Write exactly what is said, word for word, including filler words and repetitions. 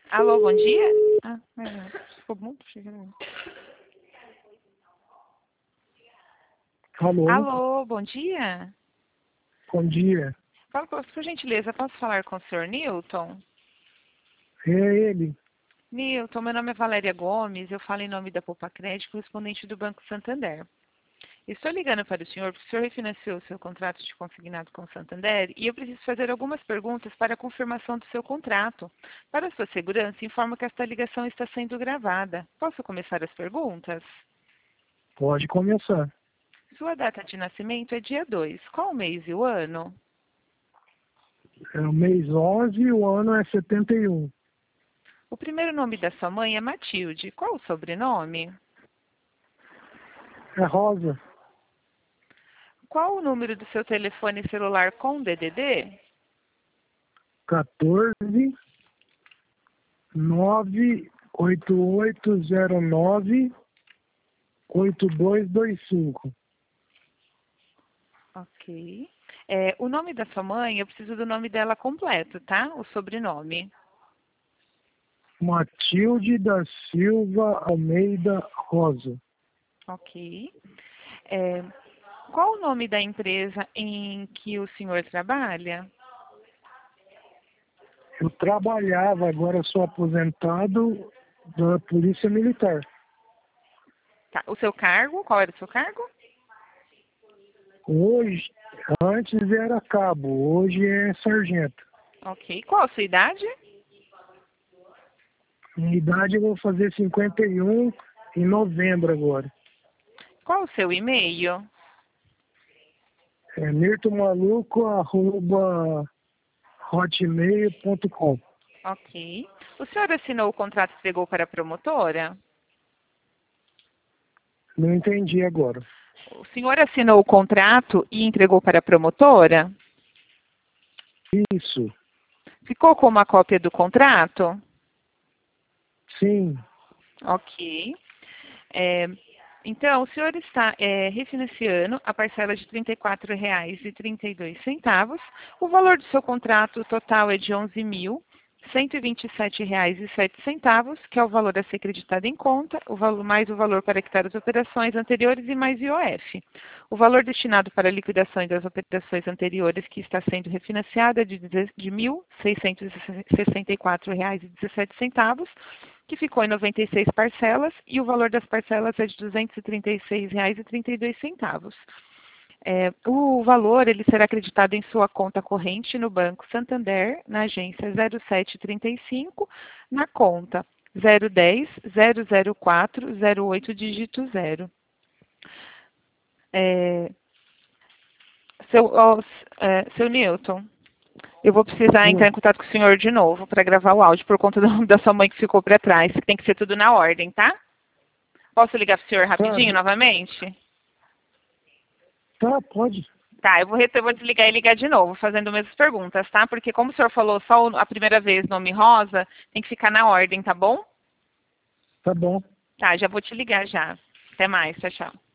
Alô, bom dia? Ah, é, ficou muito chegando. Alô, Alô, bom dia? bom dia. Fala, por por gentileza, posso falar com o senhor Newton? É ele. Newton, meu nome é Valéria Gomes, eu falo em nome da Poupa Crédito, correspondente do Banco Santander. Estou ligando para o senhor porque o senhor refinanciou o seu contrato de consignado com o Santander e eu preciso fazer algumas perguntas para a confirmação do seu contrato. Para sua segurança, informo que esta ligação está sendo gravada. Posso começar as perguntas? Pode começar. Sua data de nascimento é dia dois. Qual o mês e o ano? É o mês onze e o ano é setenta e um. O primeiro nome da sua mãe é Matilde. Qual o sobrenome? É Rosa. Qual o número do seu telefone celular com D D D? quatorze, nove oito oito zero nove, oito dois dois cinco. Ok. É, o nome da sua mãe, eu preciso do nome dela completo, tá? O sobrenome. Matilde da Silva Almeida Rosa. Ok. É, qual o nome da empresa em que o senhor trabalha? Eu trabalhava, agora sou aposentado da Polícia Militar. Tá. O seu cargo? Qual era o seu cargo? Hoje, antes era cabo, hoje é sargento. Ok. Qual a sua idade? Minha idade eu vou fazer cinquenta e um em novembro agora. Qual o seu e-mail? É mirtomaluco arroba hotmail ponto com. Ok. O senhor assinou o contrato e entregou para a promotora? Não entendi agora. O senhor assinou o contrato e entregou para a promotora? Isso, Ficou com uma cópia do contrato? sim, Ok. É, então, o senhor está é, refinanciando a parcela de trinta e quatro reais e trinta e dois centavos. O valor do seu contrato total é de onze mil cento e vinte e sete reais e sete centavos, que é o valor a ser acreditado em conta, o valor, mais o valor para quitar as operações anteriores e mais I O F. O valor destinado para a liquidação das operações anteriores que está sendo refinanciado é de de mil seiscentos e sessenta e quatro reais e dezessete centavos, que ficou em noventa e seis parcelas, e o valor das parcelas é de duzentos e trinta e seis reais e trinta e dois centavos. É, o valor ele será acreditado em sua conta corrente no Banco Santander, na agência zero sete trinta e cinco, na conta zero dez, zero zero quatro, zero oito, dígito zero. É, seu, ó, é, seu Newton, eu vou precisar entrar sim. em contato com o senhor de novo para gravar o áudio por conta do, da sua mãe que ficou para trás. Tem que ser tudo na ordem, tá? Posso ligar para o senhor Tá, rapidinho novamente? tá, pode. Tá, eu vou, eu vou desligar e ligar de novo, fazendo as mesmas perguntas, tá? Porque como o senhor falou só a primeira vez nome Rosa, tem que ficar na ordem, tá bom? Tá bom. Tá, já vou te ligar já. Até mais, tchau, tchau.